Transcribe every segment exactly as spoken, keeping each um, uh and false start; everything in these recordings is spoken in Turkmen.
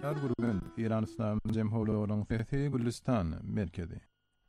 Bugün İran İslam Cemhuriyeti'nin Fethi Gülistan merkezi.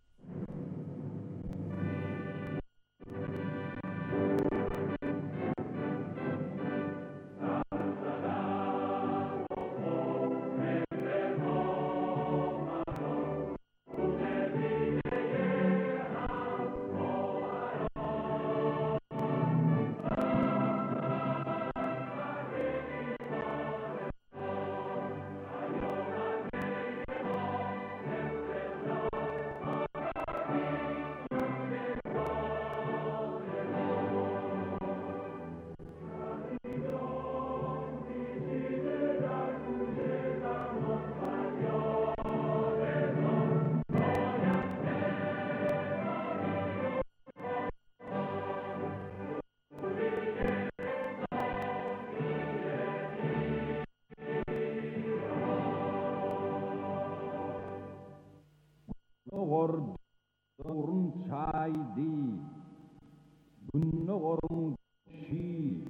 Orun çaydi, günne orun şi,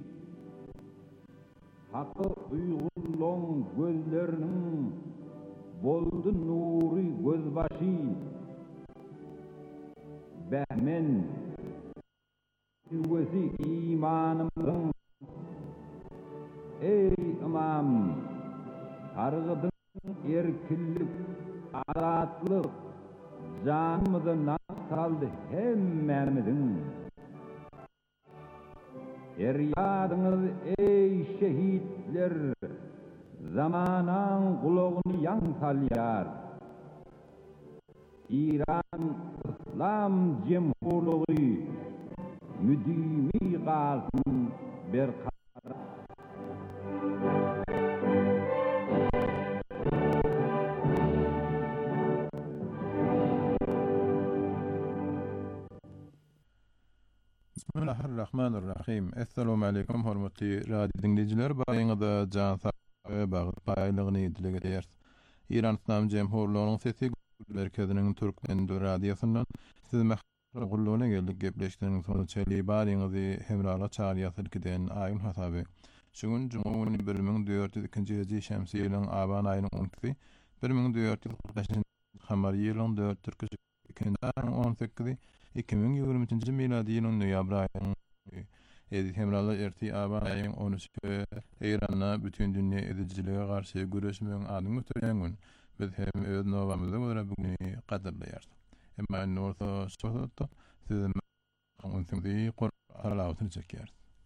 hakkı uygulun gözlerinin boldu nuri gözbaşı, behmen yüvesi imanımın, ey imam, targıdın erkillik, adatlık, canımızı nasıl kaldı hemmemizin. Eryadınız ey şehitler, zamanan kulağını yan salyar. İran İslam Cemhurluğu müdimi kalsın berkar. Bismillahirrahmanirrahim. Assalamu alaykum hormatly radio dinleyijiler. Baýyňyzda jan sağlygy bagyt paýlygyny dile getirýär. İran İslam Cemhurluğunyň Fethi merkeziniň Türkmen radiosundan siz mehrulluna geldik gepleşdiğiniz sonuç çeli baryňyzy hemrala çağırýar kiden aýyn hasaby. Şugun Cumhurbaşkanı bir ming dört ýüz ikinji ýyly şemsi ýylyň aban aýynyň onunçy bir ming dört ýüz kırk beşinji hamar ýylyň dört türkçe on sekizi iki ming ýygrimi üçinji miladi ýylyň noýabr aýynyň edit hemrala erti aban aýynyň onunçy Eýranda bütün dünýä edicilige garşy güreşmegiň adyny götürýän gün biz hem öz nowamyzda görä bugün gaderleýär. Emma norto soto siz onunçy Qur'an çekýär.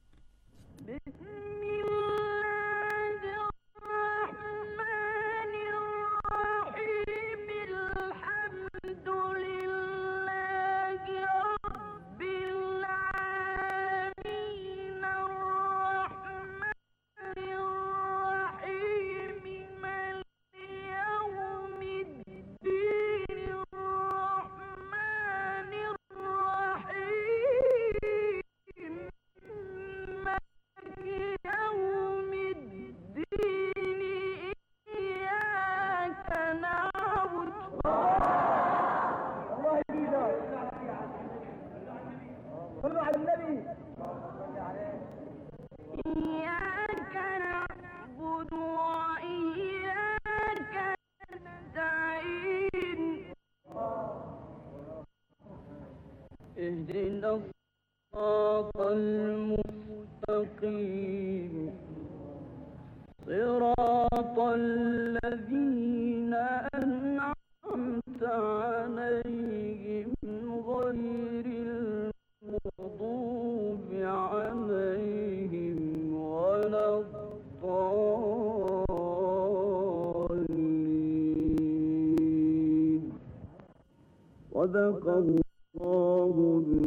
اهدنا الصراط المستقيم صراط الذين أنعمت عليهم غير المغضوب عليهم ولا الضالين. صدق الله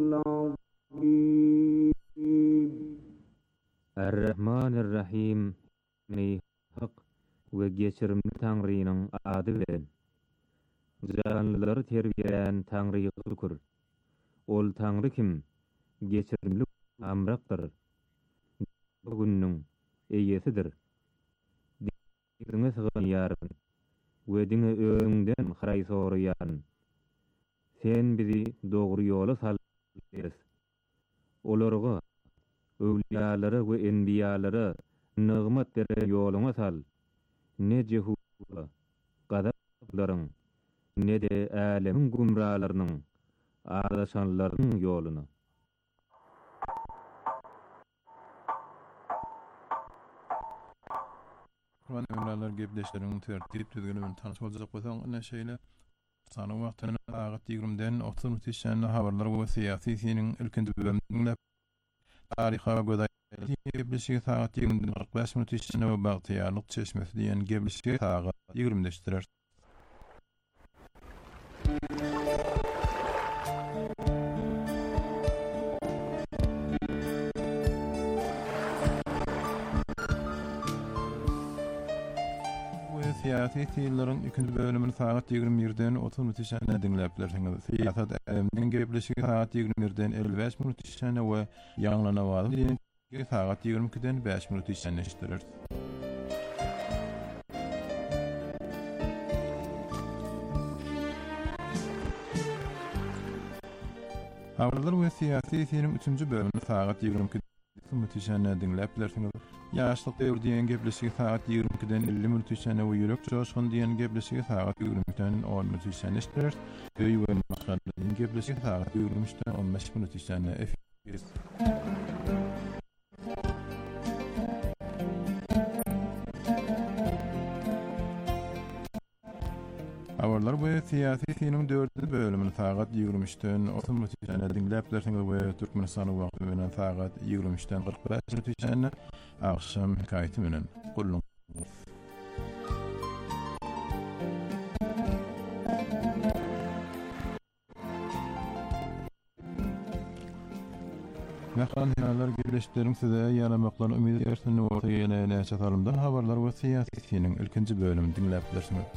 العظيم. الرحمن الرحيم. Ni hak ve geçirimli Tanrı'nın adı bilen. Canlıları terbiyeyen Tanrı'yı şükür. Ol Tanrı kim? Geçirimli amraktır. Bugünün eyyesidir. Dine sığın yarın. Ve dine öğünden haray soruyan. Sen bizi doğru yola sal. Olarga öwliýalary we enbiýalary nygmat beren ýoluňa sal. Ne cehu gadapların ne de alemin gumralarının adaşanlarının yolunu. Kurban ömrler gebleşlerin tertip düzgününden tanış olacak bolsaň ine şeýle sany wagtyny agat ýigrimden otuz mütişen habarlar we syýasy siniň ilkinji bölüminde taryha goda gebleşigi saat ýigrimden kırk beş mütişen we bagtyýarlyk çeşmesi diýen gebleşigi saat ýigrimdeşdirer. Siyasi tiyillerin ikinci bölümünü saat ýigirmi birden otuz mütişene dinläplersiňiz. Siyasat älimden gebleşigi saat ýigirmi birden elli beş mütişene we ýaňlana waly saat ýigirmi ikiden beş mütişene eşdirer. Habarlar we siyasi tiyinin üçüncü bölümünü saat ýigirmi iki mütişene dinläplersiňiz. Ýaşlyk döwür diýen gebleşigi saat ýigirmi ikiden elli mütişene we ýürek joşgun diýen gebleşigi saat ýigirmi ikiden on mütişene eşdirer. Öýi we maşgala diýen gebleşigi saat ýigirmi üçden on beş mütişene efir. Habarlar we siyasi tiyinin dördüncü bölümünü saat ýigirmi üçden otuz mütişene dinläplersiňiz we Türkmenistany wagty bilen saat ýigirmi üçden kırk beş mütişene akşam hikaýeti bilen gullun. Nähan hinalar gebleşiklerin size ýaramaklaryn ümid edersin orta ýene çatalymdan habarlar we siyasi tiyinin ilkinji bölümini dinläplersiňiz.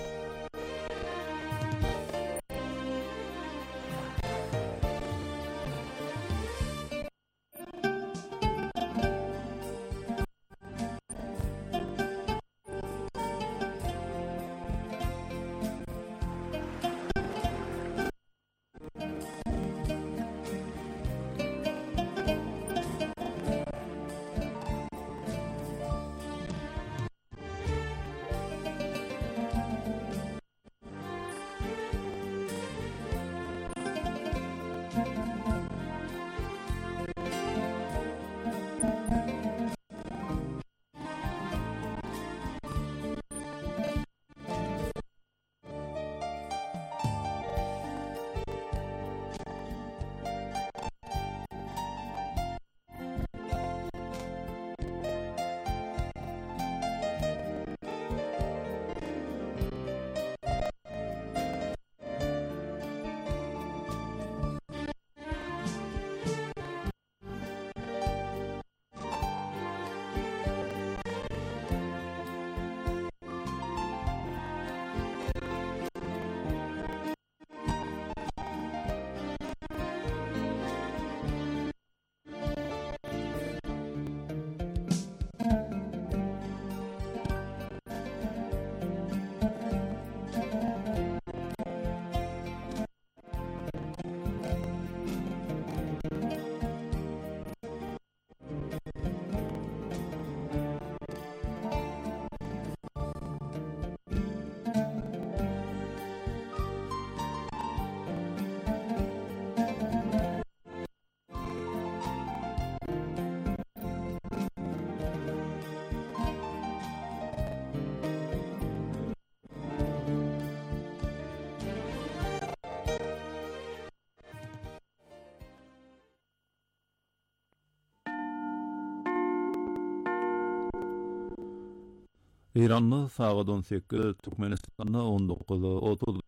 İranlı saat on sekiz, Türkmenistan'da on dokuz otuz.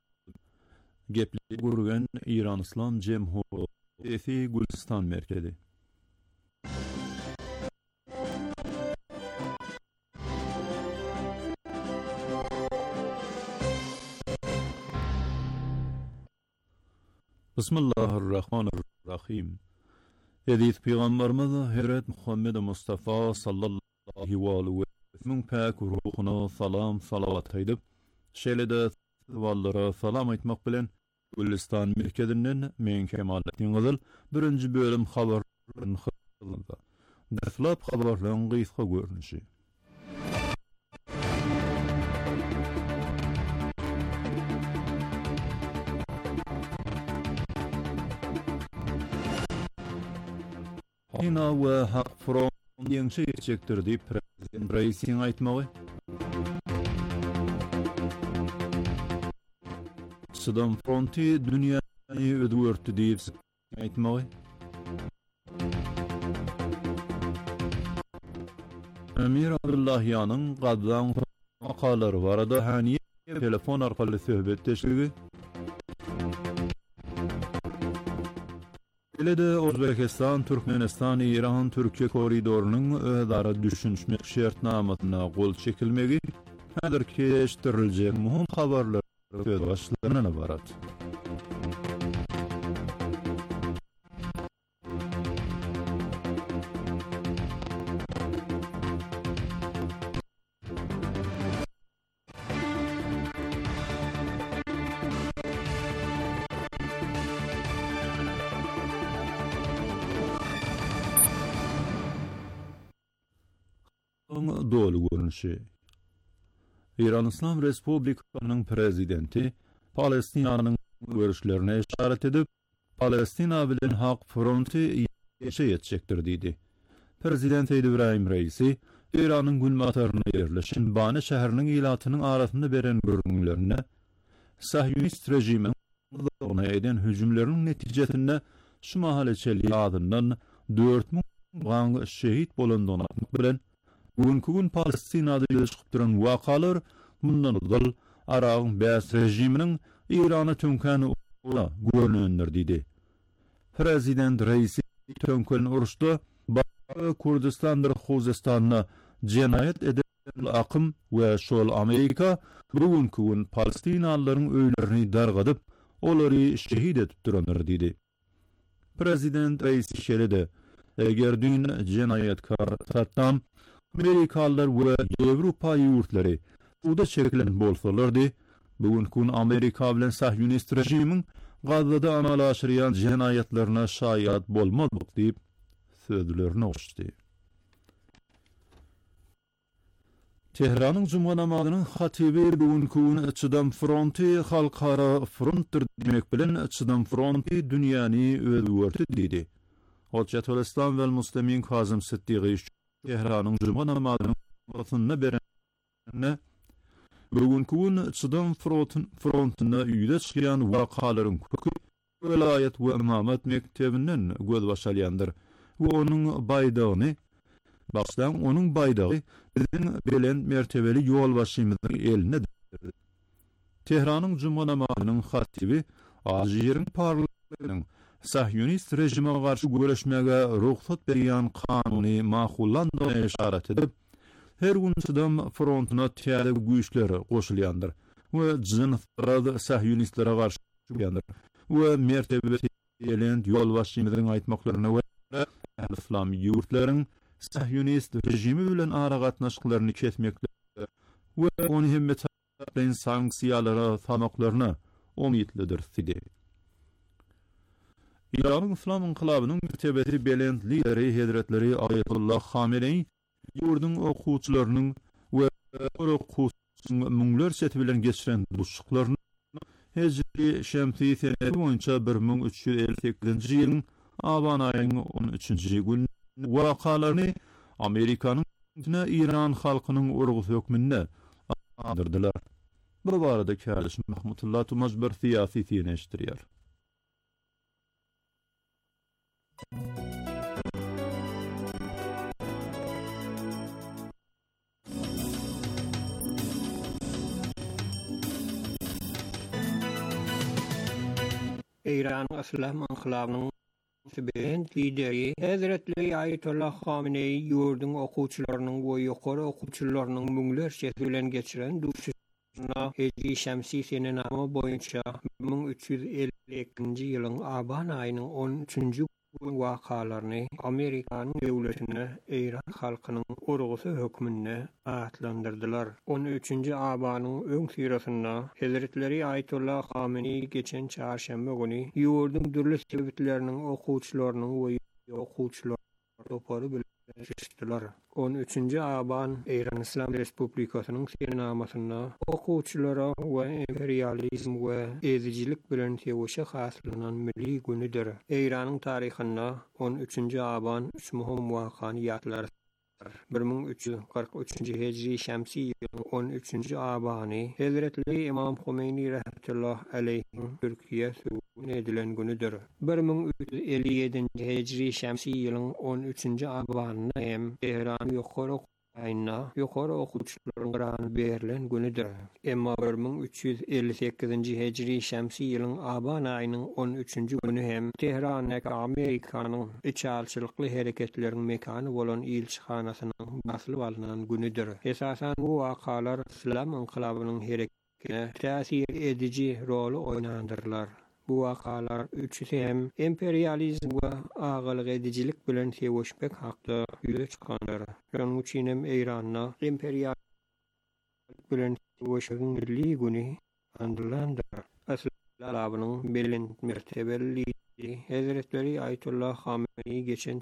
Gepli gurgen İran İslam Cemhuriyeti Gülistan merkezi. Bismillahirrahmanirrahim. Edith Peygamberimiz Hazret Muhammed Mustafa sallallahu aleyhi ve sellem pek ruhuna salam salavat edip şeýle-de wallara salam aýtmak bilen Gülistan merkezinden men Kemalettin Gyzyl birinji bölüm habarlaryny hyldy. Derslap habarlaryň gysga görnüşi. Hina we haq front ýeňşe geçecekdir diýip prezident Reisiň aýtmagy. Sıdam fronti dünýäni ödüwürdi diýip aýtmagy. Emir Abdullahyanyň gaddan makalary barada hani telefon arkaly söhbetdeşligi. Elede Özbekistan, Türkmenistan, İran, Türkiye koridorunyň ödara düşünmek şertnamasyna gol çekilmegi häzir keşdiriljek muhim habarlar söz başlygyna barat. Dolu görünüşi. İran İslam Respublikasynyň prezidenti Palestinanyň görüşlerine işaret edip, Palestina bilen hak fronti ýeşe ýetjekdir diýdi. Prezident İbrahim Reisi, İranyň Gülmataryna ýerleşen Bana şäheriniň ilatynyň arasynda beren görgünlerine, Sahyonist rejimiň ona eden hüjümleriniň netijesinde şu mahaleçeli adından dört ming gaň şehit bolandygyny bilen, Bugünkü gün Palestinada ýylyşyp duran wakalar mundan dal Arab Bäs rejiminiň Irany tönkäni görnendir diýdi. Prezident Reisi tönkän uruşda Kurdistandyr Huzestanyna jenayet eden akym we şol Amerika bugünkü gün Palestinalylaryň öýlerini dargadyp, olary şehit edip duranlar diýdi. Prezident Reisi şeride eger dün jenayetkar tarapdan Amerikalılar we Ýewropa ýurtlary uda çekilen bolsalardy, bugünkü gün Amerika bilen Sahyonist rejimiň Gazada amalaşyran jenayetlerine şaýat bolmadyk diýip sözlerini oşdy. Tehranyň Juma namazynyň hatibi bugünkü gün Çydam fronti halkara frontdir demek bilen Çydam fronti dünýäni ödüwürdi diýdi. Hojjatul Islam we Muslimin Kazım Siddiqi Tehranyň Juma namazynyň wagtyna berenne bugünkü gün Çydam frontyna ýüze çykýan wakalaryň kökü Welayet we imamat mektebinden göz başalýandyr. We onuň baýdagyny başdan onuň baýdagy bilen bilen mertebeli ýol başymyzyň eline dirdi. Tehranyň Juma namazynyň hatibi Azyryň parlamentiniň Sahyonist rejime garşy göreşmege ruhsat berýän kanuny makullandygyna işaret edip, her gün Çydam frontyna täze güýçleri goşulýandyr we jynysrad Sahyonistlara garşy ýandyr we mertebeli elend ýol başymyzyň aýtmaklaryna görä İslam ýurtlaryň Sahyonist rejimi bilen ara gatnaşyklaryny kesmekle we ony hemme bilen sanksiýalara sanaklaryna umytlydyr diýdi. İran İslam inqilabynyň mertebeli belend lideri Hazretleri Ayetullah Hamenei ýurdun okuwçylarynyň we okuwçylaryň müňler seti bilen geçiren duşuklaryny Hejri şemsi senedi boýunça bir ming üç ýüz elli sekizinji ýylyň aban aýynyň on üçinji günü wakalaryny Amerikanyň İran halkynyň urgus hökmünde andyrdylar. Bu barada Kärliş Mahmudullah Tumaz bir siyasi tiýenişdirýär. İran İslam inqilabynyň sebent lideri Hazretleri Ayetullah Hamenei ýurdun okuwçylarynyň we ýokary okuwçylarynyň müňler şehri bilen geçiren duşuna Hejri şemsi senedi boýunça bir ming üç ýüz elli ikinji ýylyň aban aýynyň on üçinji wakalaryny Amerikanyň döwletine İran halkynyň urgusy hökmünde atlandyrdylar. on üçinji abanyň öň sirasynda Hazretleri Ayetullah Hamenei geçen çarşamba güni ýurdun dürli sebepleriniň okuwçylarynyň we okuwçylar topary bilen Rüştüler. on üçünji aban Eýran Islam Respublikasynyň senamasyna okuwçylara we imperializm we ezijilik bilen tewaşa hasylanan milli günüdir. Eýranyň taryhynda on üçünji aban üç muhim wakany ýatlar. bir ming üç yüz kırk üçünji hejri şämsi ýylyň on üçünji abany Hazretli Imam Khomeini rahmetullah aleyhi Türkiýe sübün edilen günüdir. bir ming üç yüz elli ýedinji hejri şämsi ýylyň on üçünji abanyny hem Tehran ýokary aýyna ýokary okuwçylaryň grany berilen günüdir. Emma bir ming üç yüz elli sekizinji hejri şämsi ýylyň aban aýynyň on üçünji güni hem Tehrandaky Amerikanyň içalçylykly hereketleriniň mekany bolan ilçihanasynyň baslyp alynan günüdir. Esasan bu wakalar İslam inqilabynyň hereketine täsir ediji rol oýnandyrlar. Bu wakalar üçüsi hem imperializm we agalyk edijilik bilen tewaşmek hakda ýüze çykanlar. Şonuň üçin hem Eýranda imperial bilen tewaşygyň milli güni andylandyr. Aslabynyň belin mertebeli Hazretleri Ayetullah Khamenei geçen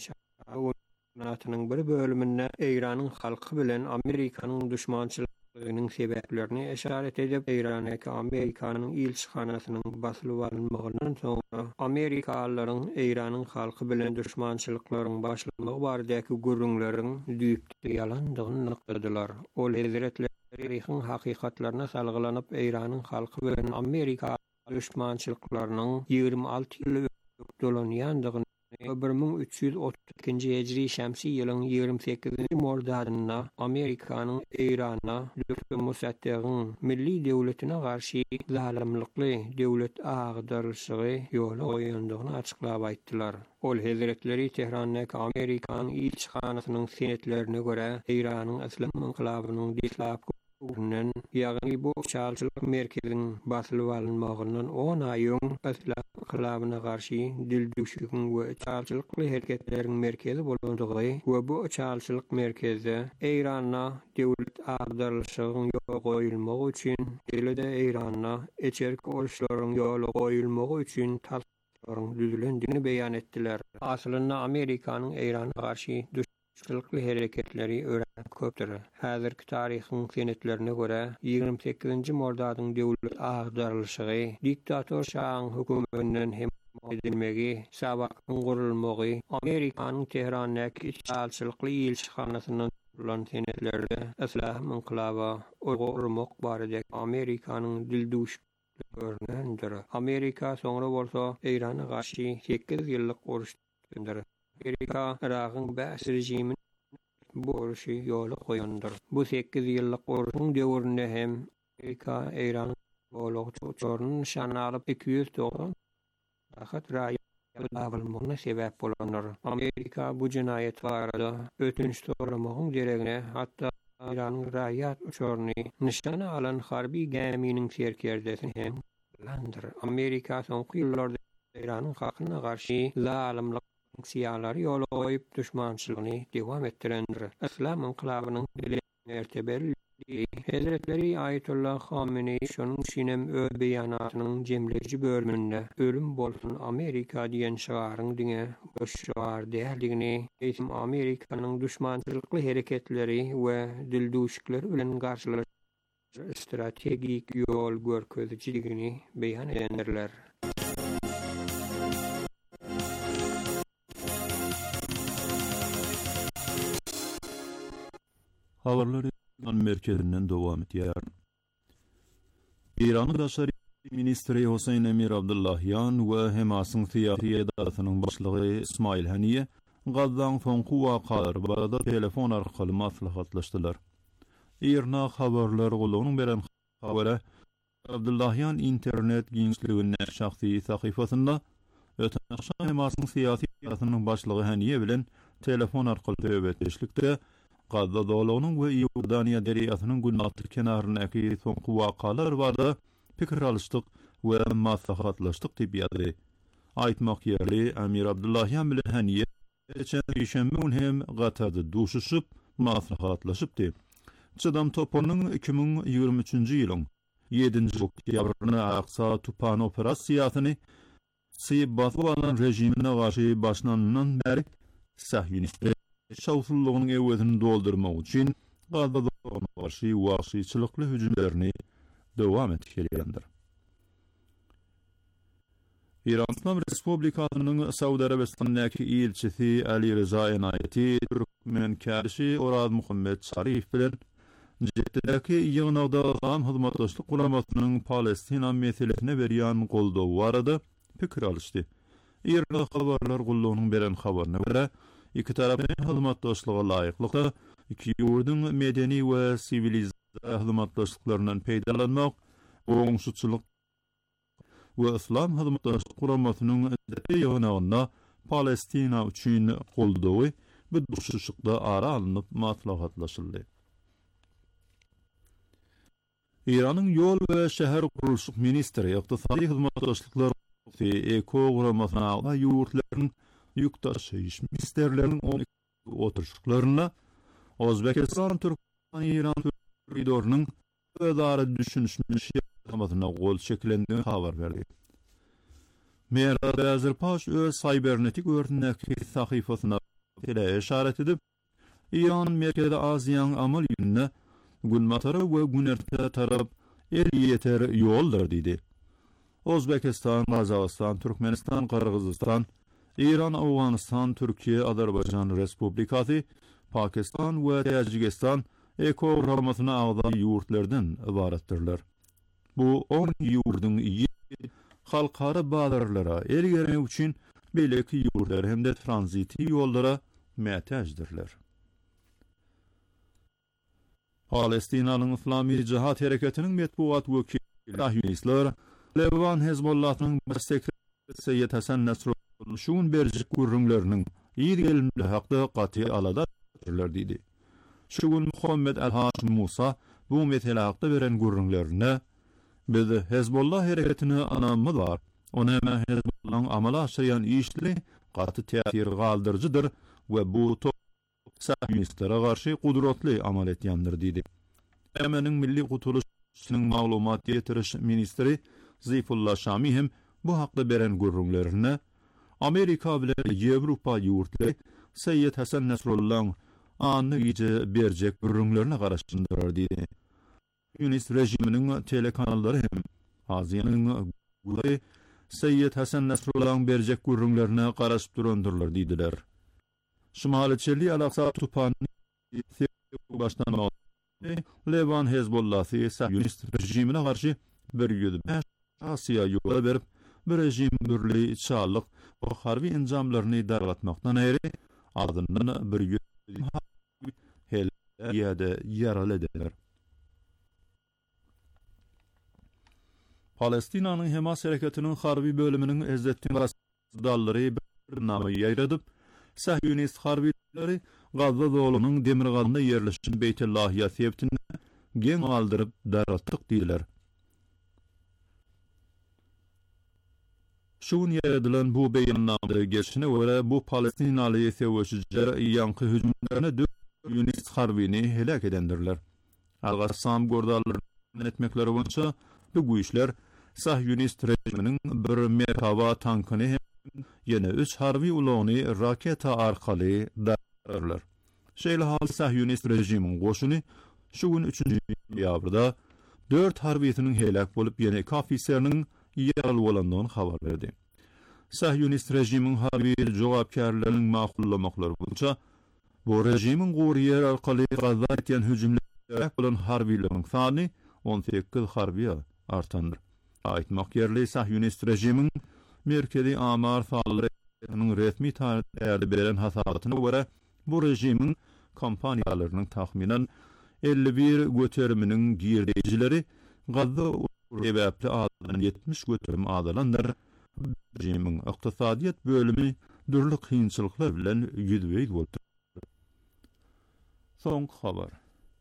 çağatynyň bir bölüminde Eýranyň halky bilen Amerikanyň düşmançylygynyň sebäplerini eşaret edip Eýrandaky Amerikanyň ilçihanasynyň baslyp alynmagyndan soňra Amerikalılaryň Eýranyň halky bilen düşmançylyklaryň başlamagy baradaky gürrüňleriň düýpde ýalandygyny nykdylar. Ol Hazretleri taryhyň hakykatlaryna salgylanyp Eýranyň halky bilen Amerika düşmançylyklarynyň ýygrimi alty ýyl dolanýandygyny bir ming üç yüz otuz ikinji hejri şämsi ýylyň ýygrimi sekizinji mordadyna Amerikanyň Eýrana lökmüsatdygyň milli döwletine garşy zalimlikli döwlet agdarlyşygy ýoly goýandygyny açyklap aýtdylar. Ol Hazretleri Tehrandaky Amerikanyň ilçihanasynyň senetlerine görä Eýranyň Islam inqilabynyň dislap Unen ýagny bu çalçylyk merkeziniň baslyp alynmagyndan on aý öň Islam inqilabyna garşy dil düşügiň we çalçylykly hereketleriň merkezi bolandygy we bu çalçylyk merkezde Eýranda döwlet agdarlyşygyň ýoly goýulmagy üçin dilede Eýranda eçerki oluşlaryň ýoly goýulmagy üçin taslaryň düzülendigini beýan etdiler. Aslynda Amerikanyň Eýrana garşy Çylykly hereketleri ören köpdir. Häzirki taryhyň senetlerine görä ýygrimi sekizinji mordadyň döwlet agdarlyşygy diktator şahyň hökümetinden hem edilmegi, sabakyň gurulmagy, Amerikanyň Tehrandaky içalçylykly ilçihanasynyň bolan senetlerde Islam inqilaba urmak baradaky Amerikanyň dildüş görnendir. Amerika soňra bolsa Eýrana garşy sekiz ýyllyk uruş düýdür. Amerika Iragyň bäs rejimini bu uruşy ýoly goýandyr. Bu sekiz ýyllyk uruşyň döwründe hem Amerika Eýranyň bolugyny nişana alyp iki yüz doksan rahat raýat almagyna sebäp bolandyr. Amerika bu jinayet barada ötünç soramagyň deregine hatda Eýranyň raýat uçuryny nişana alan harby geminiň serkerdesini hem landyr. Amerika soňky ýyllarda Eýranyň hakyna garşy zalimlik sanksiýalary ýoly goýup düşmançylygyny dowam etdirendir. Islam inqilabynyň mertebeli Hazretleri Ayetullah Khamenei şonuň üçin hem öz beýanatynyň jemleji bölüminde ölüm bolsun Amerika diýen şagaryň diňe boş şagar däldigini, eýtim Amerikanyň düşmançylykly hereketleri we dildüşikleri bilen garşylaş strategik ýol görkezjiligini beýan edendirler. Habarlary merkezinden dowam etýär. Iranyň daşary ministri Hüseyin Emir Abdullahyan we Hemasyň syýasy edatynyň başlygy İsmail Haniye gazdan soňky wakalar barada telefon arkaly maslahatlaşdylar. Irna habarlar golunyň beren habara Abdullahyan internet giňişligine şahsy sahyfasynda öten akşam Hemasyň syýasy edatynyň başlygy Haniye bilen telefon arkaly söhbetleşlikde Gazda dolugynyň we Ýordaniýa deriýasynyň günatly kenarynaky soňky wakalar barada pikir alışdyk we maslahatlaşdyk diýip ýazdy. Aýtmak ýerli Emir Abdullahyan bilen Haniye geçen ýeşembe gün hem Gatarda duşuşyp maslahatlaşypdy. Çadam toponyň iki ming ýygrimi üçinji ýylyň ýedinji oktýabryna Aqsa Tupan operasiýasyny syýyp basyp alan rejimine garşy başlanandan beri Sahyonistler şawsullygynyň ewedini doldurmak üçin gadadlygyna garşy wagşyçylykly hüjümlerini dowam etdirýändir. İran İslam Respublikasynyň Saudy Arabistanyndaky elçisi Ali Reza Enayeti Türkmenkäşi Orad Muhammed Şarif bilen Jedde'däki ýygnagda gam hyzmatdaşlyk guramasynyň Palestina meselesine berýän goldawy barada pikir alışdy. İran habarlar gullugynyň beren habaryna görä, iki tarapyň hyzmatdaşlyga laýyklykda iki ýurdun medeni we siwilizatsiýa hyzmatdaşlyklaryndan peýdalanmak, oňşuçylyk we islam hyzmatdaşlyk guramasynyň ýygnagynda Palestina üçin goldawy bir duşuşykda ara alınıp matlahatlaşyldy. İran'ın yol ve şehir kuruluşluk ministri iqtisadi hizmetdaşlıklar ve eko guramasyna ve yurtlaryň yük taşıýyş ministerleriniň on iki oturuşlarına Özbekistan, Türkmenistan, İran koridorunun ödara düşünüşmüş yapamasyna gol şeklendiğini habar berdi. Mehrab Azerpaş öz cybernetik örnekli sahifasyna ile işaret edip İran Merkezi Aziýanyň amal ýönüne Gulmatara we Günerta tarap el yeter ýoldur diýdi. Özbekistan, Kazakistan, Türkmenistan, Kyrgyzstan, İran, Awganistan, Türkiýe, Azerbaýjan Respublikasy, Pakistan we Tajikistan eko guramasyna agda ýurtlardan ibaretdirler. Bu on ýurdun halkara bazarlara el germek üçin beleki ýurtlar hemde tranziti ýollara mätäjdirler. Palestinanyň Islamy Cihat Hereketiniň metbuat wekili Sahyonistler Levan Hezbollahynyň başsekreteri Seyyed Hasan Nasrullah şuň berjik gurrunlarynyň ýergelimli hakda gaty alada diýdi. Şuň Muhammed Al-Haşim Musa bu mesele hakda beren gurrunlaryna biz Hezbollah hereketini anammy bar. Ona hem Hezbollahyň amala aşyrýan işleri gaty täsir galdyrjydyr we bu Sahyonistlara garşy kudratly amal etýändir diýdi. Emeniň Milli Gutuluşynyň maglumat ýetiriş ministri Zeyfullah Şami hem bu hakda beren gurrunlaryna Amerika bilen Ýewropa ýurtly Seyyed Hasan Nasrullah anygyje berjek gurrunlaryna garaşdyrdylar diýdi. Ýunus rejiminiň telekanallary hem Aziýanyň gurrunly Seyyed Hasan Nasrullah'ın berjek gurrunlaryna garaşyp durandyrlar diýdiler. Şumaly Çelli Al-Aqsa Tupany başdan Levan Hezbollahy Sahyonist rejimine garşy bir ýüz beş Asiýa ýola berip bir rejim birliği çallyk we harby enjamlaryny dargatmakdan aýry ardyndan bir ýüz hel ýa-da ýaraladylar. Palestinanyň Hamas hereketiniň harby bölüminiň Ezzettin dallary bir namy ýaýradyp Sahyonist harbileri Gazza dolunyň demirgalynda ýerleşen Beytillahya sebtini geň aldyryp daratdyk diýdiler. Şuň ýeredilen bu beýannamada geçişine görä bu Palestinaly sewçiler ýanky hüjümlerine Sahyonist harbini helak edendirler. Al-Qassam gordallaryny etmekleri boýunça bu güýçler Sahyonist rejiminiň bir Merkava tankyny ýene üç harby ulany raketa arkaly dararlar. Şeýle hal Sahyonist rejimiň goşuny şu gün üçünji ýabrda dört harbiyetiniň helak bolup ýene iki ofisieriniň ýaraly bolandygyny habar berdi. Sahyonist rejimiň harby jogapkarlarynyň maqullamaklary boýunça bu rejimiň gurýer arkaly Gazza etýän hüjümler bolan harbiýleriň sany on sekiz harbiýa artandyr. Aýtmak ýerli Sahyonist rejimiň Merkezi Amar Fallarynyň resmi täýärde beren hasabatyna görä bu rejimiň kampaniýalarynyň tahminen elli bir göteriminiň girdijileri Gazza sebäpli adylan yetmiş göterim adylanlar. Rejimiň ykdysadyýat bölümi dürli kynçylyklar bilen ýüzbeýik boldy. Soňky habar.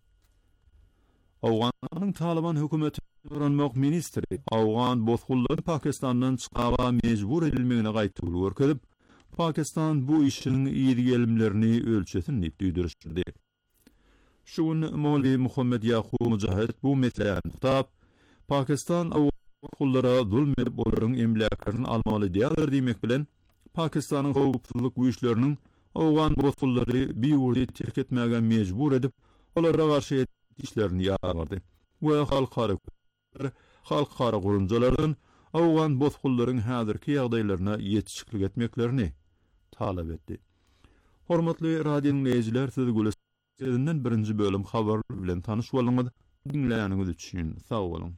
Awganyň Taliban hökümeti Gurulmak ministri Awgan bozgullary Pakistandan çykaga mejbur edilmegine gaýtyp görkezip, Pakistan bu işiniň ýergelimlerini ölçesin diýip duýdurýardy. Şuň Mowlevy Muhammed Yaqub Mujahid bu meseleni tutap, Pakistan bozgullara zulm edip olaryň emlaklaryny almaly diýerler diýmek bilen Pakistanyň howpsuzlyk güýçleriniň Owan bozgullary biýurdy terk etmäge mejbur edip, olara garşy işlerini ýagardy. We halkara halkara gurumjalardan awgan bozgullaryň häzirki ýagdaýlaryna ýetişiklik etmeklerini talap etdi. Hormatly radio dinleýijiler, siz Güleşinden birinji bölüm habar bilen tanyş bolňyz. Dinleýäniňiz üçin sag bolun.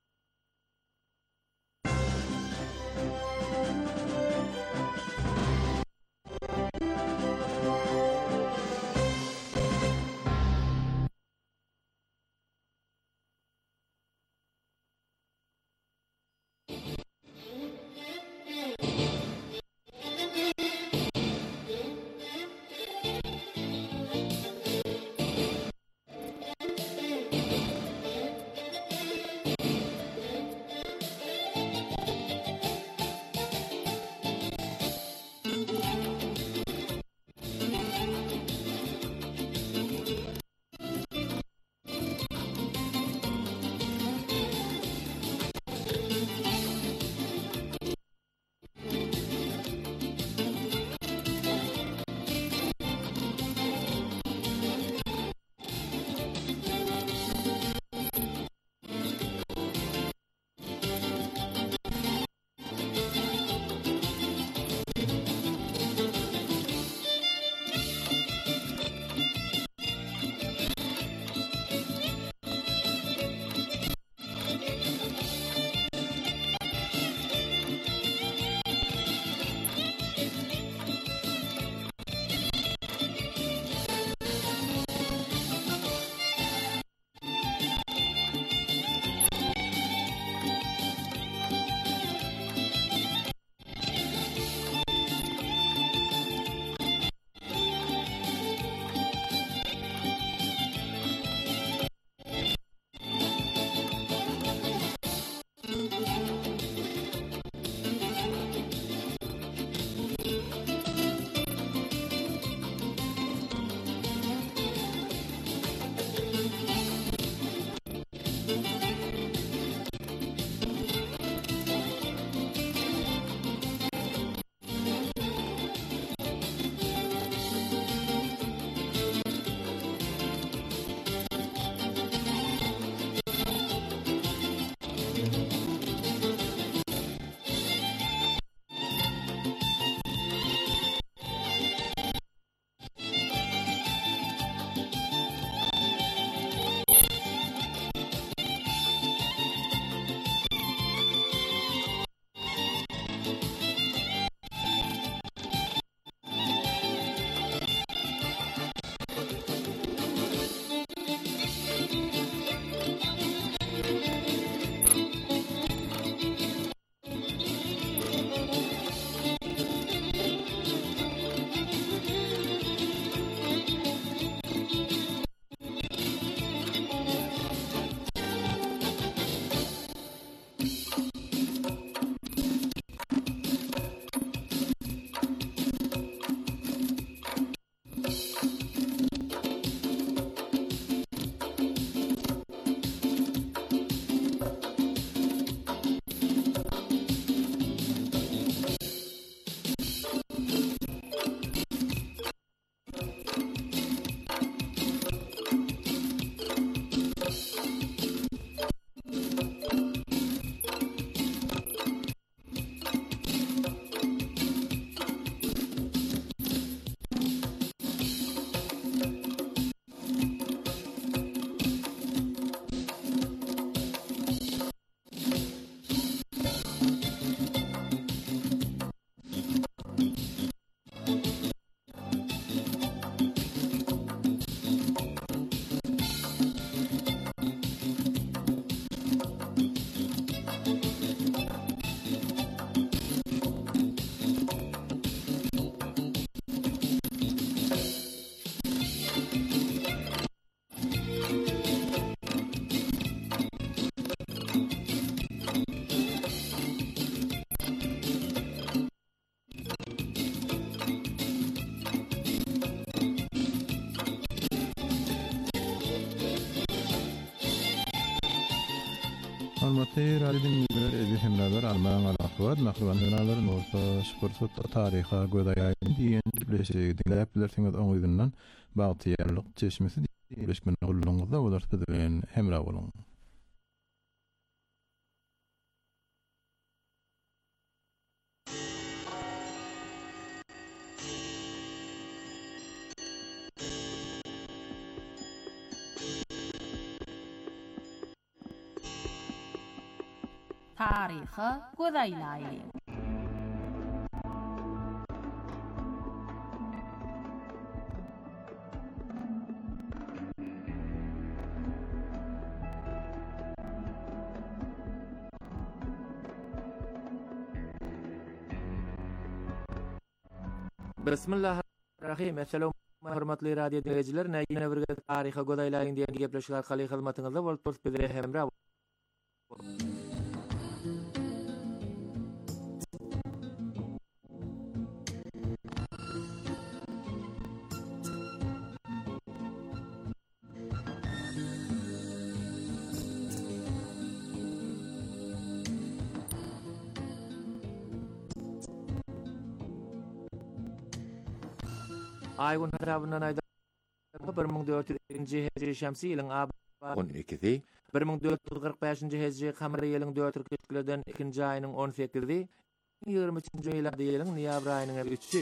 Hormatly radio dinleyijiler, edi hemralar Alman alaqwat, mahruman hemralar orta sport taryha goýdaýan diýen bileşigi dinläp bilersiňiz oňyzyndan bagtyrlyk çeşmesi diýilişmeni gulluňyzda bolarsa bilen hemra boluň. Taryhy godaýlaýly. Bismillahirrahmanirrahim. Assalamu hormatly radio dinleyijiler. Näýine bir taryhy godaýlaýyn diýen gepleşikler haly hyzmatyňyzda bolup bizlere hemra. Aygun tarabından ayda bir ming dört yüz hijri şemsi ýylyň on ikisi bir ming dört yüz kırk beşinji hijri kamary ýylyň dört köşklerden ikinji aýynyň on sekizdi ýygrimi üçinji ýylda ýylyň noýabr aýynyň üçi.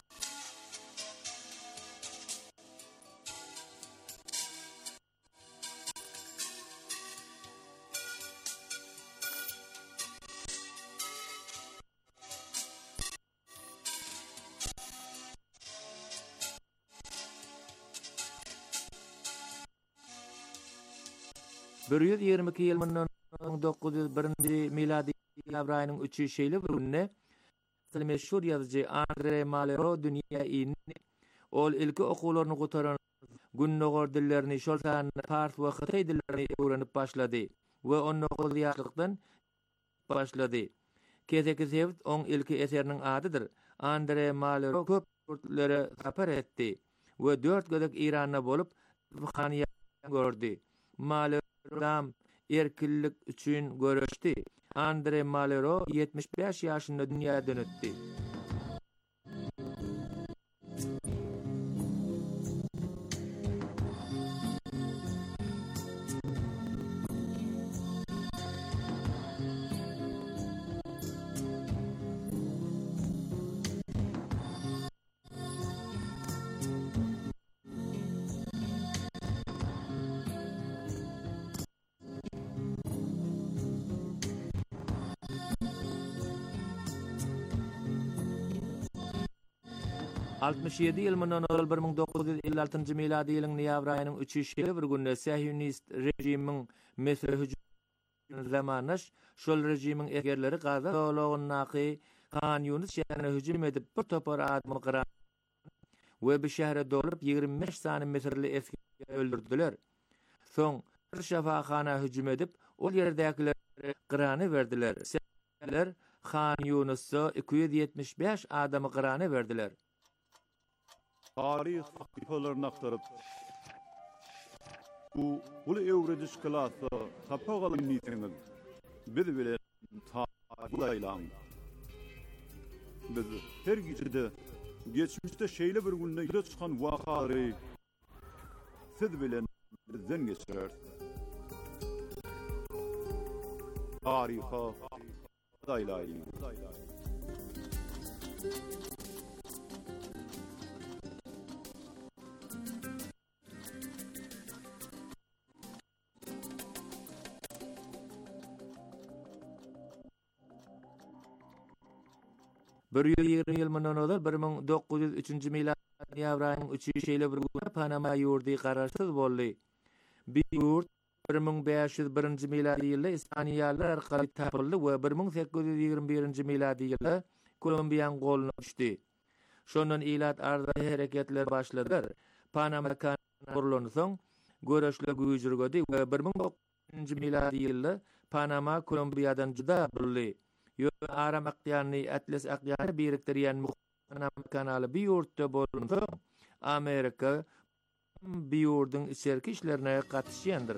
bir yüz ýygrimi iki ýyl ming dokuz yüz birinji miladi ýaýyň aýynyň üçi şeýle bir günne meşhur ýazyjy Andre Malraux dünýä ýyny ol ilki okuwlaryny gotaran günnogor dillerini şol sany fars we hyty dillerini öwrenip başlady we on dokuz ýaşlykdan başlady. Kezeki zewt oň ilki eseriniň adydyr. Andre Malraux köp ýurtlary sapar etdi we dört gözek Iranda bolup hany gördü. Malraux Ram erkillik üçün görüşdi. Andre Malraux yetmiş beş ýaşynda dünýäden ötdi. altmış ýedi ýyl mundan öňe bir ming dokuz yüz elli altynjy miladi ýylyň noýabr aýynyň üçinji bir günde Sahiyonist rejimiň Mesir hüjümine zamanaş şol rejimiň egerleri Gaza dowlatyny Khan Yunus şäherine hüjüm edip bir topar adamy gyran we bu şähere dolup ýygrimi beş sany Mesirli eski öldürdiler. Soň bir şafaxana hüjüm edip ol ýerdäkileri gyrany berdiler. Şäherler Khan Yunus'a iki yüz ýetmiş beş adamy gyrany berdiler. Tarih sahifalarını aktarıp bu ulu evrediş kılası sapağalın niteniz biz bile tarihlaylan biz her gecede geçmişte şeyle bir günde yüze çıkan vakarı siz bile bizden geçirir. Tariha daylayın. bir yüz ýygrimi ýyl mundan öňe bir ming dokuz yüz üçinji miladi ýaýyň aýynyň üçinji şeýle bir günde Panama ýurdy gararsyz boldy. Bir ýurt bir ming beş yüz birinji miladi ýylda İspaniýalylar arkaly tapyldy we bir ming sekiz yüz ýygrimi birinji miladi ýylda Kolumbiýanyň goluна düşdi. Şondan ilat arda hereketler başladylar. Panama kanaly gurulan soň göreşler güýjürgedi we bir ming dokuz yüzünji miladi ýylda Panama Kolumbiýadan juda boldy. Yo Aram aqyany Atlas aqyany biriktirýän Panama kanaly bir ýurtda bolunsa Amerika bir ýurdyň içerki işlerine gatnaşýandyr.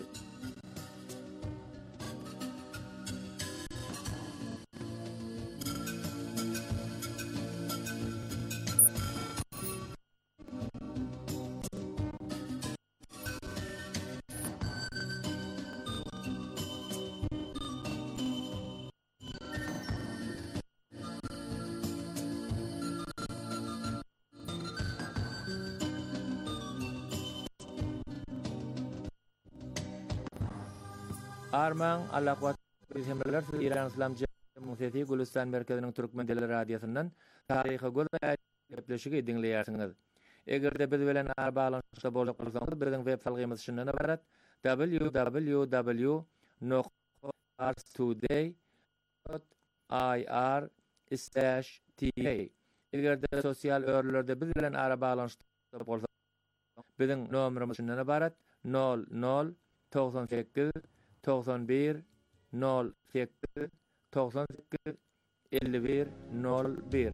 Arman Allah'u bizimler İran İslam Cemiyeti Gülistan Merkezi'nin Türkmen Dili Radyosu'ndan tarihi göz gepleşigi dinleýärsiniz. Egerde biz bilen bağlanşykda boljak bolsaňyz, biziň web salgymyz şundan ibarat: w w w dot ars today dot i r slash t a. Egerde sosial örlerde biz bilen bağlanşykda bolsaňyz, biziň nomerimiz şundan ibarat: nol nol doksan sekiz doksan bir nol sekiz doksan sekiz elli bir nol bir.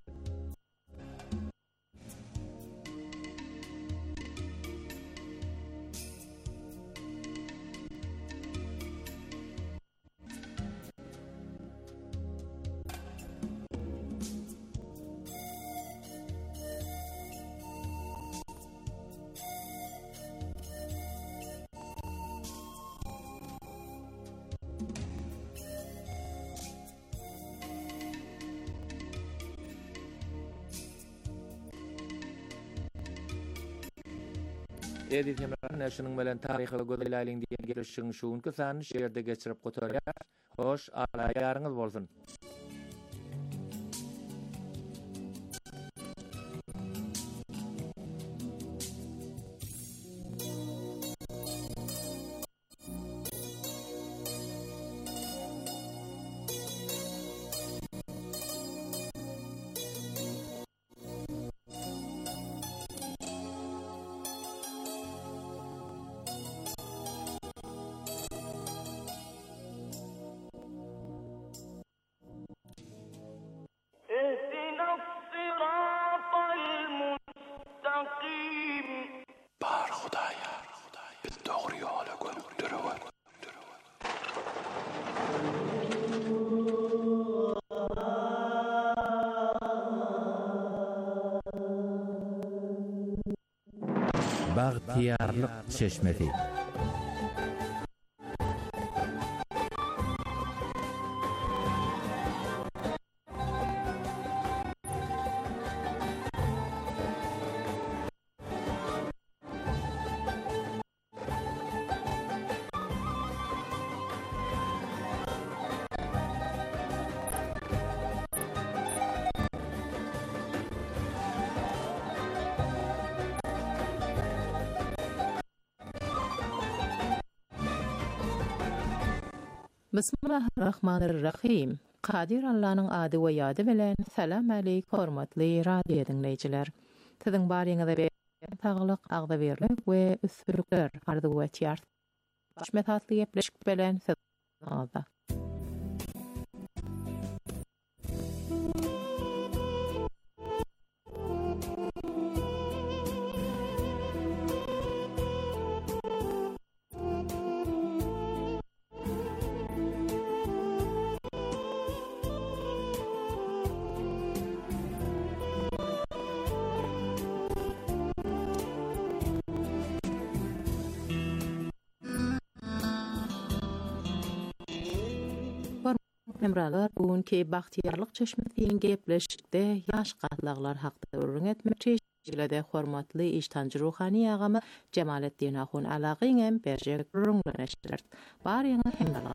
Editlemler näşiniň bilen taryhy gözelýäliň diýen gelişiň şuňky sany şeýerde geçirip gotarýar. Hoş alaýaryňyz bolsun. Bagtiyarlyk çeşmesi. Bismillahirrahmanirrahim. Qadir Allah'ın adı ve yadı bilen salam aleykum hormatly radio dinleyijiler. Tiziň baryňyza bir taglyk agdaberlik we üstünlükler ardy we tiyart. Başmet hatly gepleşik bilen sizin Emralar bugünkü Bagtiyarlyk çeşmesiň gepleşikde ýaş gatlaglar hakda öwrüň etmekçi şeýlede hormatly iştanjy ruhany agamy Jemaletdin Ahun Alagyň hem berjek rüňleşdiler. Baryňy hemdalar.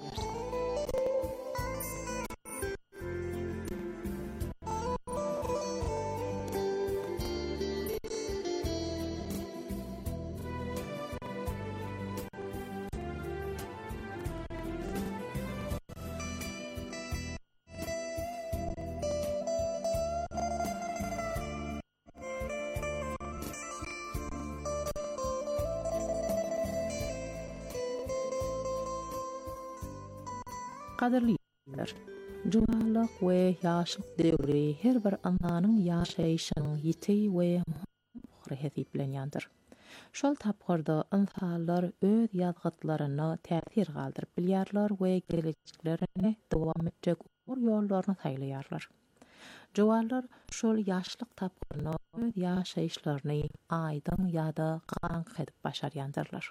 Qadirliler. Jumalyk we ýaşlyk döwri her bir ananyň ýaşaýyşynyň ýiti we muhri bilen ýandyr. Şol tapgyrda insanlar öz ýazgytlaryna täsir galdyryp bilýärler we geleceklerini dowam etjek ýollaryny taýlaýarlar. Jowalar şol ýaşlyk tapgyryny öz ýaşaýyşlaryny aýdym ýa-da gaňky edip başarýandyrlar.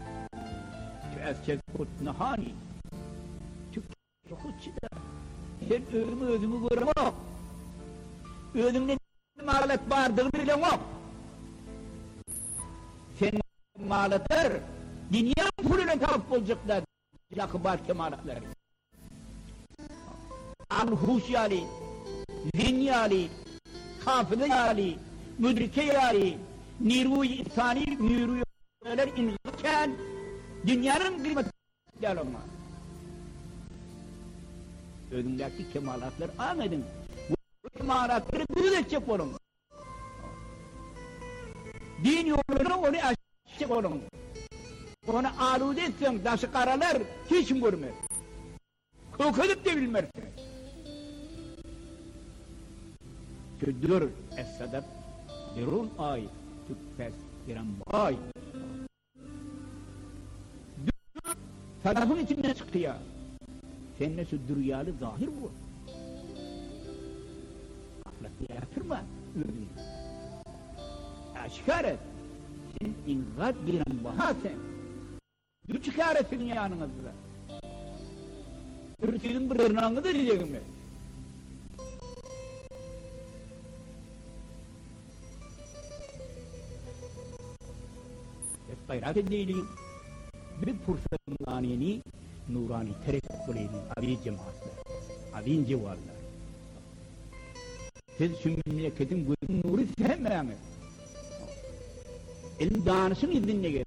از که بود نهانی تو خود چی در sen özümü özümü göremok. Özümden malat bardığını bilemok. Sen malatlar dünya puluna tavuk olacaklar. Yakıbat kemalatlar. Al-Huş yali, Zin yali, Hafıza yali, Müdrike yali, Niru-i İfsani, Niru-i İfsaniler inzirken dünyanın kıymeti olma. Önündeki kemalatlar anladın. Bu kemalatları düz edecek olun. Din yolunu onu açacak olun. Onu alude etsen taşı karalar hiç mi görmez? Kokudup da bilmezsin. Küdür es-sadab dirun ay tüppes diren bay. Tarafın içinden çıktı ya. Seninle şu düryalı zahir bu. Ahlakı yatırma. Aşikar et. Sen ingat diren baha sen. Dur çıkar et senin yanınızda. Senin bir ırnağını da diyeceğim ben. Hep gayret edeyim. Bir fırsatın aniyeni nurani terek kuleyim. Abi cemaatler. Abi civarlar. Siz şu memleketin gözün nuru sevmeyenler. Elim danışın izinle gelin.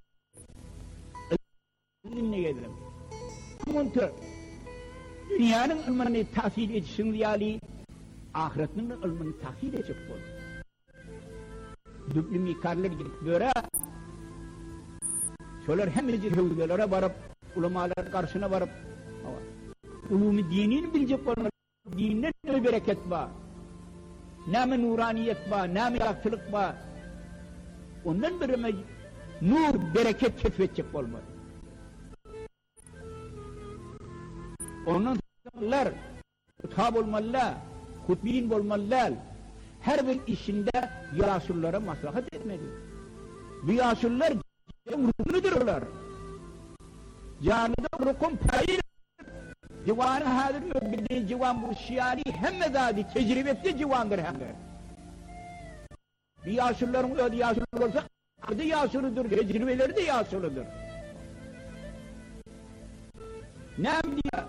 İzinle gelin. Kontör. Dünyanın ilmini tahsil etsin diyali, ahiretinin ilmini tahsil edecek olur. Düblü mikarlar gidip böyle, şöyle hem ricilhevlilere varıp, ulamalar karşına varıp, ulûm-i dinini bilecek olmalı, dinine ne bereket var, ne mi nuraniyet var, ne mi yaktılık var, ondan birime nur, bereket keşfedecek olmalı. Ondan sonra kutab olmalılar, kutbiyin olmalılar. Her bir işinde yasullara maslahat etmeli. Bu yasullar rukunudurlar. Canıda rukun payı. Civanı hadir mi? Bildiğin civan bu şiari hem mezadi, tecrübetli civandır hem de. Bir yasulların öyle yasul olsa, adı yasuludur, tecrübeleri de yasuludur. Ne diyor?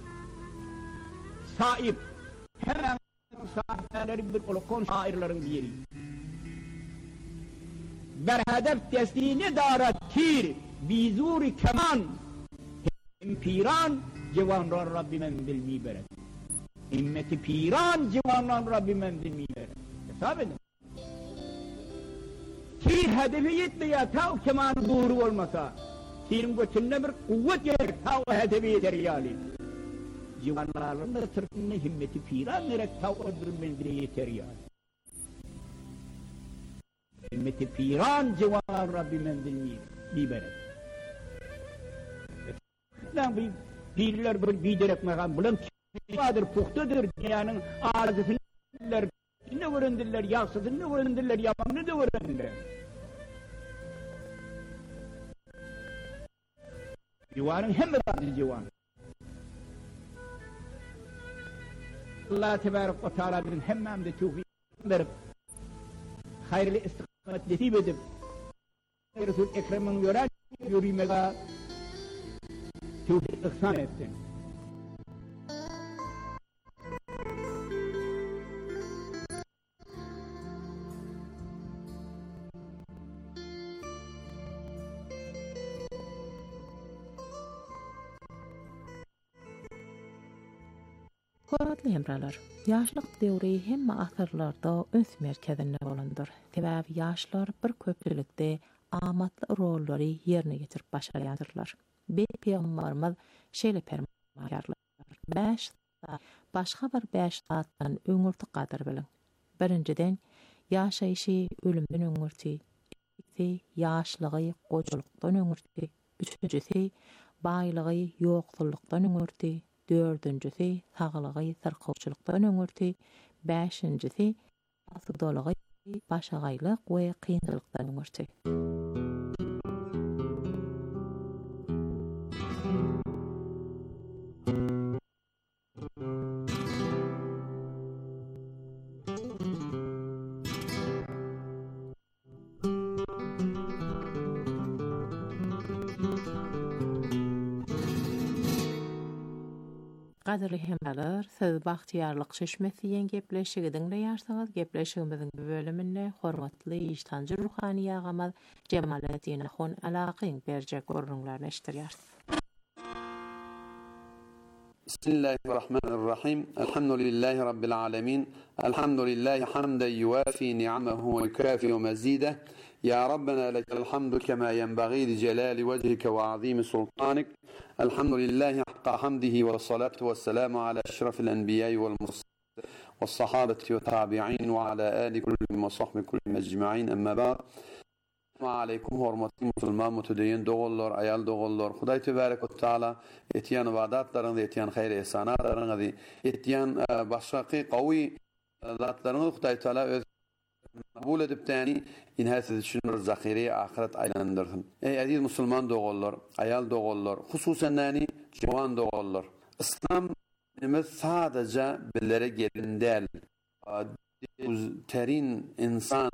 Sahip, hemen sahipleri bir olukon şairlerin biri. Berhedef tesliğine dara tir, bizuri keman, hem piran, civanran Rabbimen bilmi beret. İmmeti piran, civanran Rabbimen bilmi beret. Hesap edin. Tir hedefi yetmiyor, ta o kemanın doğru olmasa, tirin götünde bir kuvvet gelir, ta o hedefi yeter yâli. Civanlarının da sırtında himmeti piran vererek ta o bir menzile yeter yâli. Himmeti piran, civanran Rabbimen bilmi beret. Bir pirler bir biderek mekan bulan vardır, puhtadır dünyanın ağzısını ne öğrendiler, yaksızını ne öğrendiler, yamanını da öğrendiler. Civanın hem de civan. Allah Tebarek ve Teala'nın hem de tevfik verip hayırlı istikamet nasip edip Resul-i Ekrem'in gören yürümeye tevfik ihsan etsin. Horatly hemralar, yaşlık devri hemme asırlarda öns merkezinde olandır. Sebäbi yaşlar bir köpçülükde amatly rolları yerine getirip başarýandyrlar. Bir peygamberimiz şeýle fermanýarlar. Beş başga bir beş zatdan öňürti gadyr bilen. Birinciden ýaşaýşy ölümden öňürti, ikisi ýaşlygy gojulukdan öňürti, üçüncüsi baýlygy ýoksullukdan öňürti, dördüncüsi saglygy sırkawçylykdan öňürti, beşincisi asykdalygy başagaýlyk we kynçylykdan öňürti. Gaderli hemmeler, siz bahtiyarlyk şeşmesiýen gepleşiginiň ýarsaňyz, gepleşigimiziň bu bölüminde hormatly iştancı ruhani ýagamaz Jemaletdin Ahun alakyň berjek görnüňlerini eşdirýärsiz. Bismillahirrahmanirrahim. Elhamdülillahi rabbil alamin. Elhamdülillahi hamden yuwafi ni'amahu ve yukafi mazida. Ya Rabbena lekel hamdu kema yenbaghi li celali vejhike ve azimi sultanik. Elhamdülillahi hakka hamdihi ve salatu ve selamu ala eşrafil enbiyayı vel mursalin ve sahabeti ve tabi'in ve ala ali kulli ve sahbi kulli mecma'in. Emma ba'd. Assalamu aleykum hormatly musulman mutedeyin dogollar, ayal dogollar. Hudaý tebarek ve taala etiýan ibadatlaryňy, etiýan hayr ihsanatlaryňy, etiýan başgaky gawy zatlaryňy Hudaý taala öz kabul edip täni inhäsiz üçin bir zahiri ahiret aylandyrsyn. Ey aziz musulman dogollar, ayal dogollar, hususan näni jowan dogollar. İslam dinimiz sadece billere gelindel, terin insan,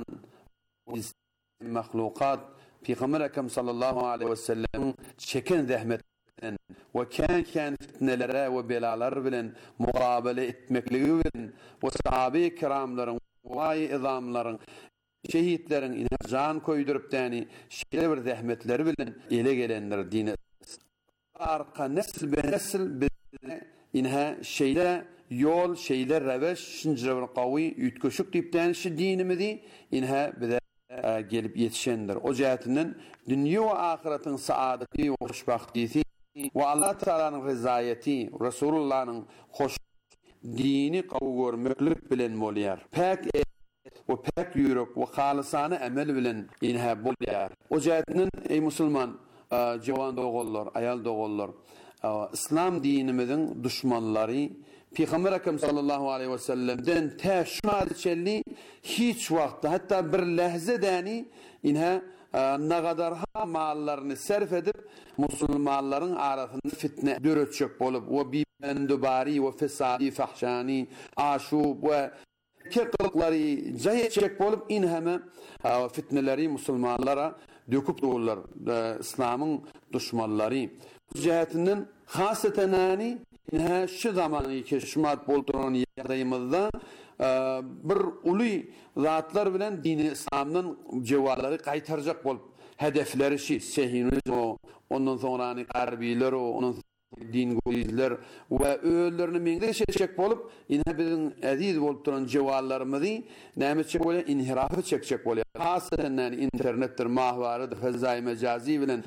mahlukat, Peygamber Ekrem sallallahu aleyhi ve sellem çeken zahmetten ve kan kan fitnelere ve belalar bilen mukabele etmekligi bilen ve sahabe-i kiramların vay izamların şehitlerin ine can koydurup tani şeýle bir zahmetleri bilen ele gelenler dini arka nesil be nesil inha şeýle yol şeýle reveş şinjire bir gawy ütköşük diýip tani şu dinimizi inha bize gelip yetişendir. O cihetinden dünya ve ahiretin saadeti ve hoşbahtisi ve Allah Teala'nın rızayeti, Resulullah'ın hoş dini kabul görmeklik bilen bolýar. Pek ve pek yürek ve halisane emel bilen inha bolýar. O cihetinden ey musulman, jowan dogollar, ayal dogollar, İslam dinimizin düşmanları Peygamber Ekrem sallallahu aleyhi ve sellem'den teşmad çelli hiç vakti hatta bir lehze dani inha ne kadar ha mallarını sarf edip musulmanların arasında fitne dörötçek bolup ve bibendubari ve fesadi fahşani aşub ve keklıkları cayetçek bolup inheme fitneleri musulmanlara döküp doğurlar. İslam'ın düşmanları bu cihetinden haseten ani inha şu zamanı keşmat bolduran ýagdaýymyzda bir uly zatlar bilen dini İslam'dan jewarlary gaýtarjak bolup hedefleri şi Sehinizm ondan sonra ani garbiler o onun din goýizler we öýlerini meňde şeşek bolup inha biziň aziz bolup duran jewarlarymyzy nämetçe bolýar inhirafy çekjek bolýar. Hasatan internetdir, mahwarydyr, fezaý mejazi bilen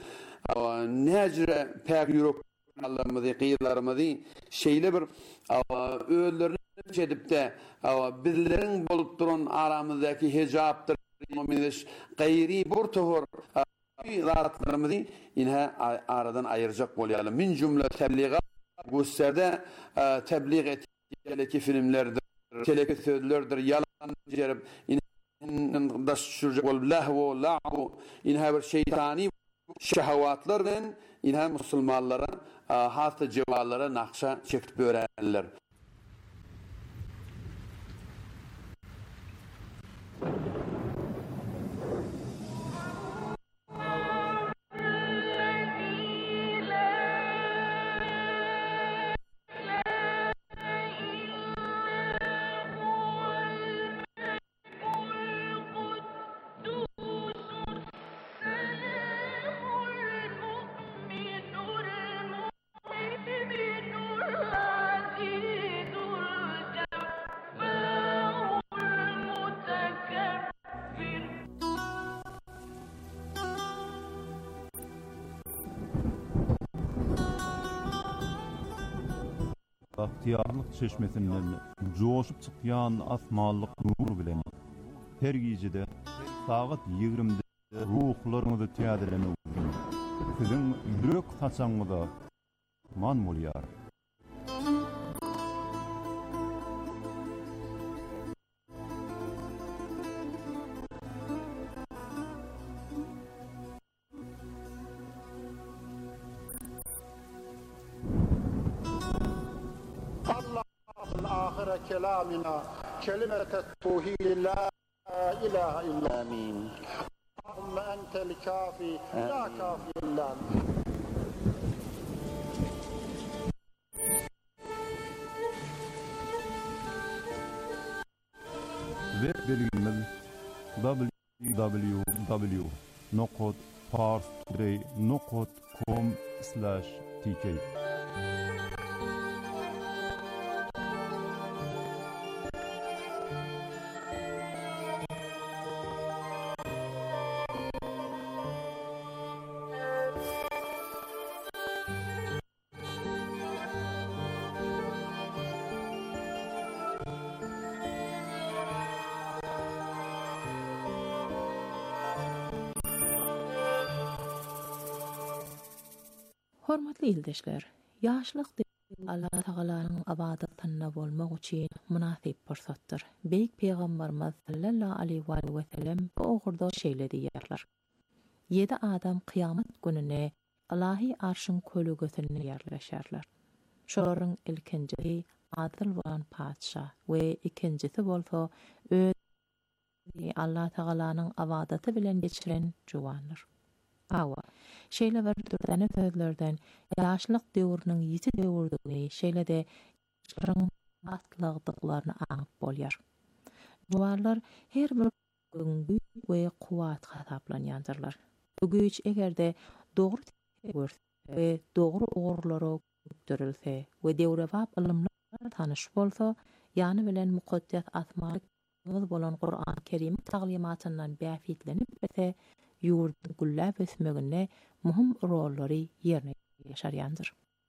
näjre pek ýürek Allah'ımızı, kıyılarımızı şeyle bir öğülerini edip de bizlerin bolup duran aramızdaki hicaptır, gayri bir tuhur zatlarımızı inha aradan ayıracak bolýarlar. Min cümle tebliğat gösterde tebliğ etkileri filmlerdir, teleki sözlerdir, yalan cerip inha daşşuracak bolup lahvu, la'bu inha bir şeytani şehawatlardan inha musulmanlara hasta cevallara nakşa çekip öğrenirler. Bahtiyarlyk çeşmesinden joşup çykýan asmanlyk nur bilen her gecede saat ýigrimide ruhlaryňyzy täzelemek üçin siziň ýürek taşaňyza man bolýar. آخر كلامنا كلمة التوحيد لا إله إلا آمين اللهم أنت الكافي لا كافي إلا أنت web belgimiz w w w nokta parstoday nokta com slash t k. Hormatly ildeşler, ýaşlyk Allah Tagalanyň abadatynda bolmak üçin munasip pursatdyr. Beýik Peýgamberimiz sallallahu aleyhi we sellem bu ogurda şeýle diýerler. Ýedi adam kıyamet gününe Allahy arşyň kölügesine ýerleşerler. Şolaryň ilkinjisi adil bolan paçsa we ikincisi bolsa öz Allah Tagalanyň abadaty bilen geçiren jowanlar. Awa, şeýle bir türden sözlerden ýaşlyk döwrüniň ýiti döwrüni, şeýle de şolaryň atlagdyklaryny aňyp bolýar. Jowanlar her bir güňgi we kuwat hasaplanýardylar. Bu güýç egerde dogry görse we dogry ogurlara götürilse we döwrebap ilmler tanyş bolsa, ýany bilen mukaddes asmaly bolan Qur'an Kerim taglimatyndan bäfitlenip bese ýurdun güllap ösmeginde muhim rollary ýerine ýetirýändir.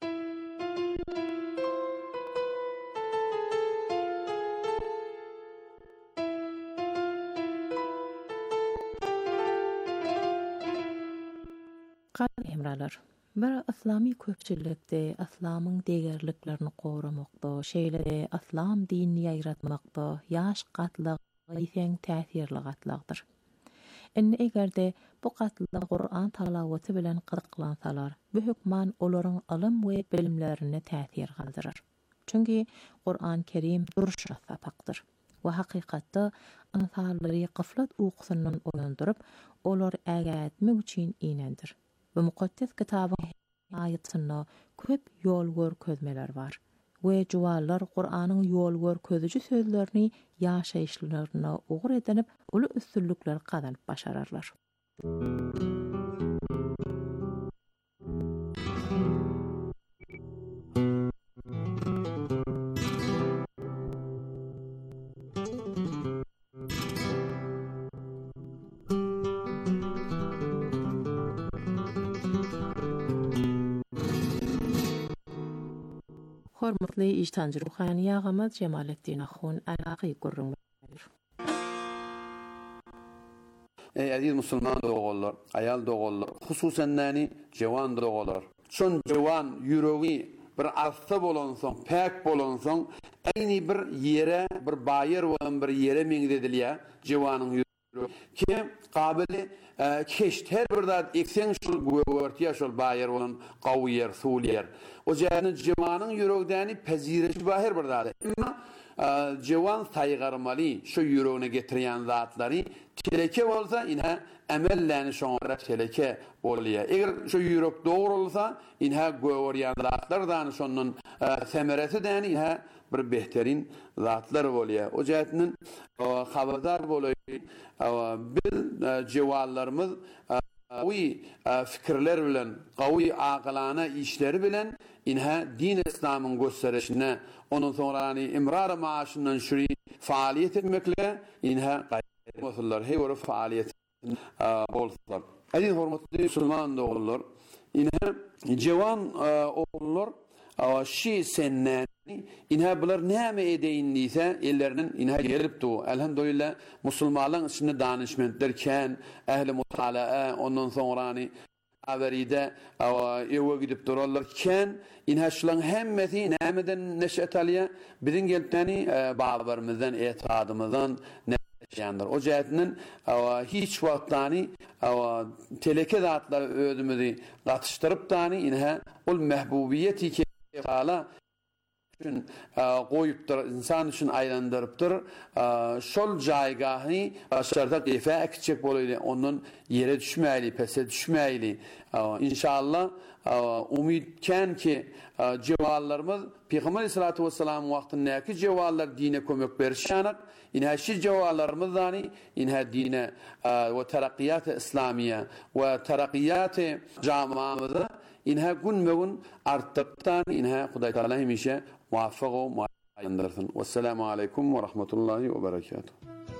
Gaýry hemralar, bir islami köpçülikde islamyň degerliklerini goramakda, şeýle de islam dinini ýaýratmakda ýaş gatlyk ýeň täsirli gatlagdyr. Enne egerde bu gatlyk Qur'an talawaty bilen gyzyklansalar, bu hükman olaryň ilm we bilimlerine täsir galdyrar. Çünki Qur'an Kerim duruşra sapakdyr. Wa hakykatda insanlary gaflat uqsundan oýandyryp, olar ägätmek üçin inendir. Bu mukaddes kitabyň aýatyna köp ýol görkezmeler bar. We jowalar Qur'anyň ýol görkezüji sözlerini ýaşaýyşlaryna ogur edinip, uly üstünlükler kazanyp başararlar. Hormatly ýyştanjy ruhany ýagamaz Jemaletdin Ahun alaky gurrun. Ey aziz musulman dogallar, ayal dogallar, hususan näni jewan dogallar. Şon jewan ýüregi bir asla bolansoň, pek bolansoň, aýny bir ýere, bir baýer bolan bir ýere meňdedilýär, jewanyň ýüregi. Ki qabili keşt her bir zat eksen şol göwürtýär şol baýer bolan gawy ýer, suwly ýer. O jany jewanyň ýüregini pezirişi baher bir zat. Jewan saýgarmaly şu ýüregine getirýän zatlary teleke bolsa ine emelläni şoňra teleke bolýar. Eger şu ýürek dogry bolsa ine göwürýän zatlardan şonun semeresi däni ine bir behterin zatlar bolýar. O jätiniň habardar boly bil jewanlarymyz gawy fikirler bilen, gawy aqlana işleri bilen inha din İslamyň gösterişine, onun soňrany imrar maaşyndan şuri faaliýet etmekle inha gaýrymyzlar heýwere faaliýet bolsalar. Aziz hormatly musulman dogullar, inha jewan ogullar şi senne inha bular näme edeýin diýse ellerinin inha gelipdi. Elhamdülillah musulmanlaryň içinde danışmentlerken ähli mutalaa ondan soňrany averide ewe gidip durarlarken inha şularyň hemmesi nämeden neşet alýar? Biziň gelipdäni babalarymyzdan, etadymyzdan neşeýändir. O jätiniň hiç wagtany teleke zatlar özümizi gatışdyryp dany inha ol mehbubiýeti kala üçün koyuptur, insan üçün aylandırıptır. Şol jaygahını başlarda defa ekçek bolaylı, onun yere düşmeyli, pese düşmeyli. İnşallah umidken ki cevallarımız Peygamber Aleyhissalatu vesselam vaktindeki cevallar dine kömek berişanak. İnha şi cevallarımız dani inha dine ve terakkiyat-ı İslamiye ve terakkiyat camiamızda inha gün megun arttıktan inha Huday Teala hemişe muvaffak ve muayyandırsın. Vesselamu aleyküm ve rahmetullahi ve berekatuhu.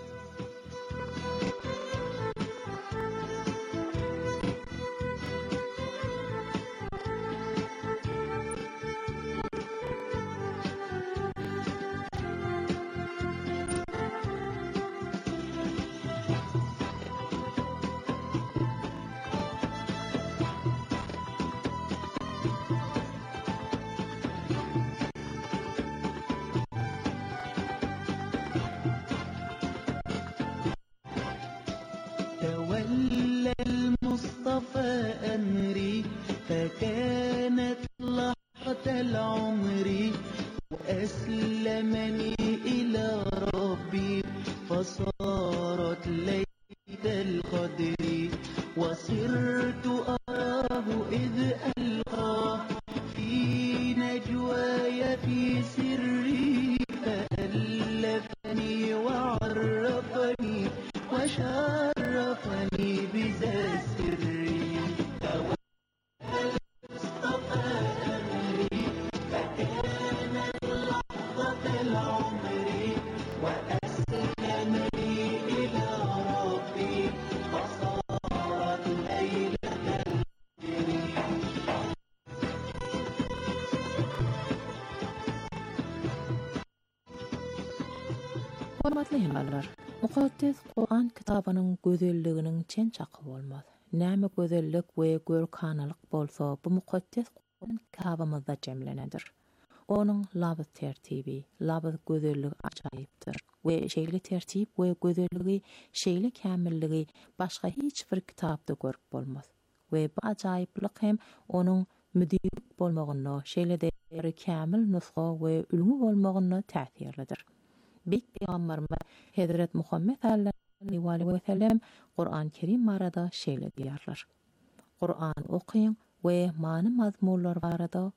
Hormatly hemler, mukaddes Qur'an kitabının gözelliginin çen çaqı bolmaz. Näme gözellik we görkanalyk bolsa, bu mukaddes Qur'an kitabymyzda jemlenedir. Onun labız tertibi, labız gözelligi ajaýypdyr. We şeýle tertip we gözelligi, şeýle kämilligi başga hiç bir kitapda görüp bolmaz. We bu ajaýyplyk hem onun müdürlik bolmagyna, şeýle-de kämil nusga we ülgü bolmagyna täsirlidir. Büyük Peygamberimiz Hazret Muhammed sallallahu aleyhi ve sellem Kur'an-ı Kerim barada şeýle diýerler. Kur'an okuýun we many mazmunlar barada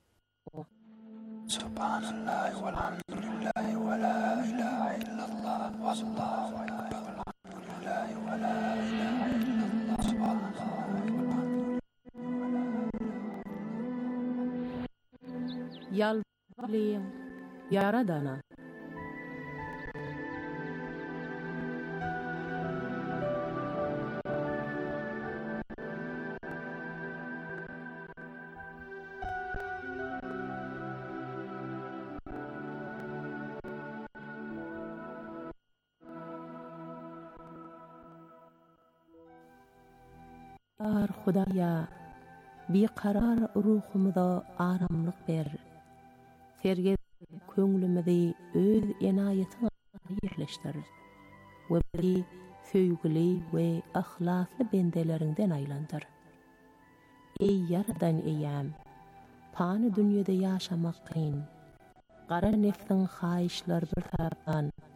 Subhanallah walhamdulillah wa la ilaha illallah wallahu akbar. Alhamdulillah wa la ilaha illallah subhanallah Yalvarýan Yaradana Ar Hudaya bir karar ruhumda aramlyk ber. Serge köňlümde öz enaýatyny ýerleşdir. We bir söýgüli we ahlasly bendelerinden aýlandyr. Ey yaradan eýäm, pany dünýede ýaşamak kyn. Gara nefsiň haýyşlary bir tarapdan